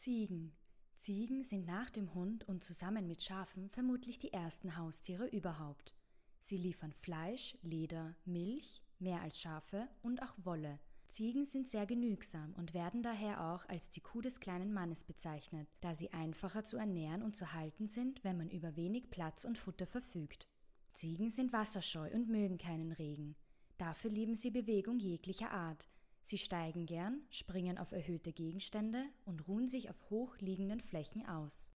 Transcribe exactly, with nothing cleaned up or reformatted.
Ziegen. Ziegen sind nach dem Hund und zusammen mit Schafen vermutlich die ersten Haustiere überhaupt. Sie liefern Fleisch, Leder, Milch, mehr als Schafe und auch Wolle. Ziegen sind sehr genügsam und werden daher auch als die Kuh des kleinen Mannes bezeichnet, da sie einfacher zu ernähren und zu halten sind, wenn man über wenig Platz und Futter verfügt. Ziegen sind wasserscheu und mögen keinen Regen. Dafür lieben sie Bewegung jeglicher Art. Sie steigen gern, springen auf erhöhte Gegenstände und ruhen sich auf hoch liegenden Flächen aus.